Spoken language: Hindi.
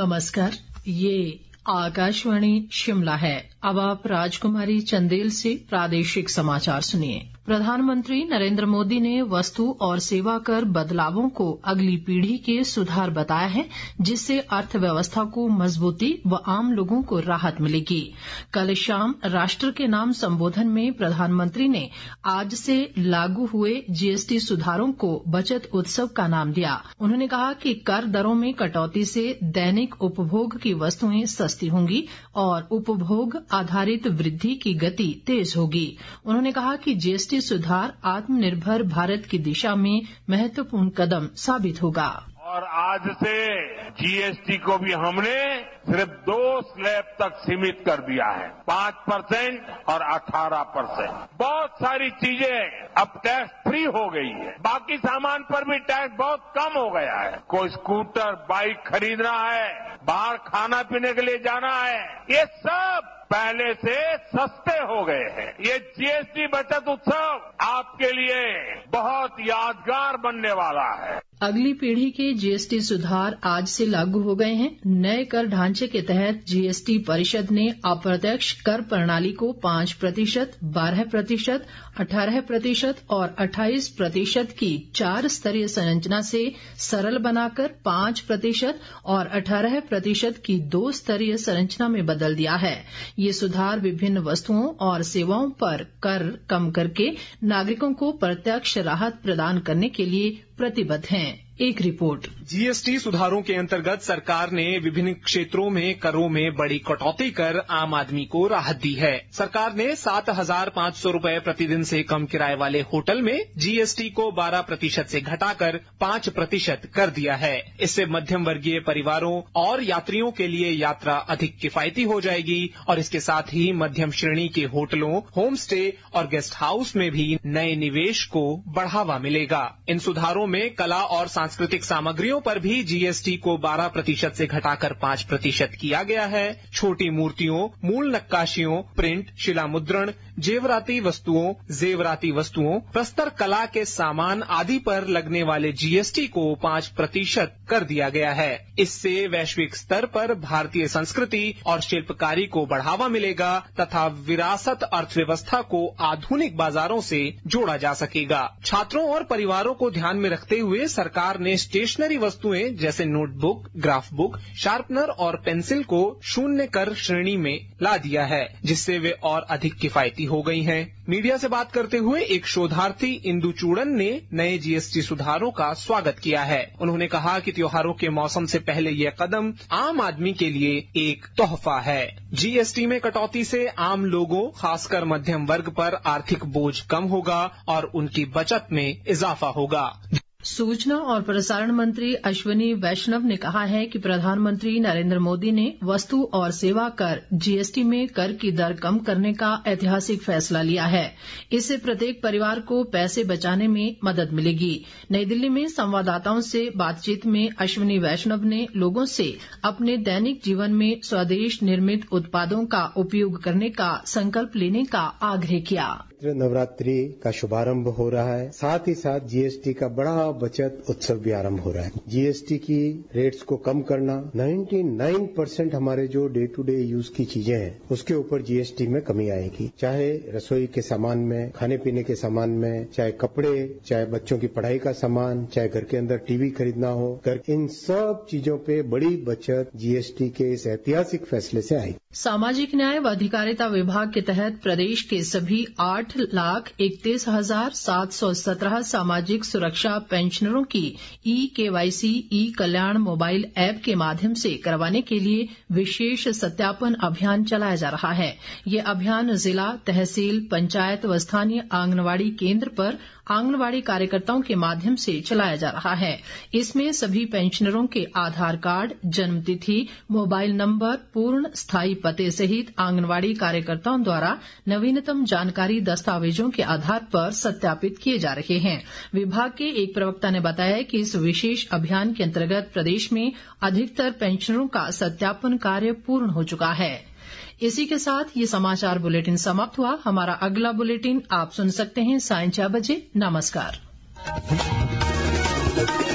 नमस्कार, ये आकाशवाणी शिमला है। अब आप राजकुमारी चंदेल से प्रादेशिक समाचार सुनिए। प्रधानमंत्री नरेंद्र मोदी ने वस्तु और सेवा कर बदलावों को अगली पीढ़ी के सुधार बताया है, जिससे अर्थव्यवस्था को मजबूती व आम लोगों को राहत मिलेगी। कल शाम राष्ट्र के नाम संबोधन में प्रधानमंत्री ने आज से लागू हुए जीएसटी सुधारों को बचत उत्सव का नाम दिया। उन्होंने कहा कि कर दरों में कटौती से दैनिक उपभोग की वस्तुएं सस्ती होंगी और उपभोग आधारित वृद्धि की गति तेज होगी। उन्होंने कहा कि जीएसटी सुधार आत्मनिर्भर भारत की दिशा में महत्वपूर्ण कदम साबित होगा। और आज से जीएसटी को भी हमने सिर्फ 2 स्लैब तक सीमित कर दिया है, 5% और 18%। बहुत सारी चीजें अब टैक्स फ्री हो गई है। बाकी सामान पर भी टैक्स बहुत कम हो गया है। कोई स्कूटर, बाइक खरीदना है, बाहर खाना पीने के लिए जाना है, ये सब पहले से सस्ते हो गए हैं। ये जीएसटी बचत उत्सव आपके लिए बहुत यादगार बनने वाला है। अगली पीढ़ी के जीएसटी सुधार आज से लागू हो गए हैं। नए कर ढांचे के तहत जीएसटी परिषद ने अप्रत्यक्ष कर प्रणाली को 5%, 12%, 18% और 28% की 4 स्तरीय संरचना से सरल बनाकर 5% और 18% की 2 स्तरीय संरचना में बदल दिया है। ये सुधार विभिन्न वस्तुओं और सेवाओं पर कर कम करके नागरिकों को प्रत्यक्ष राहत प्रदान करने के लिए प्रतिबद्ध हैं। एक रिपोर्ट। जीएसटी सुधारों के अंतर्गत सरकार ने विभिन्न क्षेत्रों में करों में बड़ी कटौती कर आम आदमी को राहत दी है। सरकार ने 7,500 रुपए प्रतिदिन से कम किराए वाले होटल में जीएसटी को 12% से घटाकर 5% कर दिया है। इससे मध्यम वर्गीय परिवारों और यात्रियों के लिए यात्रा अधिक किफायती हो जाएगी और इसके साथ ही मध्यम श्रेणी के होटलों, होम स्टे और गेस्ट हाउस में भी नए निवेश को बढ़ावा मिलेगा। इन सुधारों में कला और सांस्कृतिक सामग्रियों पर भी जीएसटी को 12% से घटाकर 5% किया गया है। छोटी मूर्तियों, मूल नक्काशियों, प्रिंट, शिला मुद्रण, जेवराती वस्तुओं, प्रस्तर कला के सामान आदि पर लगने वाले जीएसटी को 5% कर दिया गया है। इससे वैश्विक स्तर पर भारतीय संस्कृति और शिल्पकारी को बढ़ावा मिलेगा तथा विरासत अर्थव्यवस्था को आधुनिक बाजारों से जोड़ा जा सकेगा। छात्रों और परिवारों को ध्यान में रखते हुए सरकार ने स्टेशनरी वस्तुएं जैसे नोटबुक, ग्राफ बुक, शार्पनर और पेंसिल को 0 कर श्रेणी में ला दिया है, जिससे वे और अधिक किफायती हो गई हैं। मीडिया से बात करते हुए एक शोधार्थी इंदु चूड़न ने नए जीएसटी सुधारों का स्वागत किया है। उन्होंने कहा कि त्योहारों के मौसम से पहले यह कदम आम आदमी के लिए एक तोहफा है। जीएसटी में कटौती से आम लोगों, खासकर मध्यम वर्ग पर आर्थिक बोझ कम होगा और उनकी बचत में इजाफा होगा। सूचना और प्रसारण मंत्री अश्विनी वैष्णव ने कहा है कि प्रधानमंत्री नरेंद्र मोदी ने वस्तु और सेवा कर जीएसटी में कर की दर कम करने का ऐतिहासिक फैसला लिया है। इससे प्रत्येक परिवार को पैसे बचाने में मदद मिलेगी। नई दिल्ली में संवाददाताओं से बातचीत में अश्विनी वैष्णव ने लोगों से अपने दैनिक जीवन में स्वदेश निर्मित उत्पादों का उपयोग करने का संकल्प लेने का आग्रह किया। नवरात्रि का शुभारंभ हो रहा है, साथ ही साथ जीएसटी का बड़ा बचत उत्सव भी आरंभ हो रहा है। जीएसटी की रेट्स को कम करना, 99% हमारे जो डे टू डे यूज की चीजें हैं उसके ऊपर जीएसटी में कमी आएगी। चाहे रसोई के सामान में, खाने पीने के सामान में, चाहे कपड़े, चाहे बच्चों की पढ़ाई का सामान, चाहे घर के अंदर टीवी खरीदना हो, इन सब चीजों पे बड़ी बचत जीएसटी के इस ऐतिहासिक फैसले से आएगी। सामाजिक न्याय व अधिकारिता विभाग के तहत प्रदेश के सभी 8,31,717 सामाजिक सुरक्षा पेंशनरों की e KYC e Kalyan mobile app के माध्यम से करवाने के लिए विशेष सत्यापन अभियान चलाया जा रहा है। ये अभियान जिला, तहसील, पंचायत व स्थानीय आंगनवाड़ी केंद्र पर आंगनवाड़ी कार्यकर्ताओं के माध्यम से चलाया जा रहा है। इसमें सभी पेंशनरों के आधार कार्ड, जन्मतिथि, मोबाइल नंबर, पूर्ण स्थायी पते सहित आंगनवाड़ी कार्यकर्ताओं द्वारा नवीनतम जानकारी दस्तावेजों के आधार पर सत्यापित किए जा रहे हैं। विभाग के एक प्रवक्ता ने बताया कि इस विशेष अभियान के अंतर्गत प्रदेश में अधिकतर पेंशनरों का सत्यापन कार्य पूर्ण हो चुका है। इसी के साथ ये समाचार बुलेटिन समाप्त हुआ। हमारा अगला बुलेटिन आप सुन सकते हैं 4:30 बजे। नमस्कार।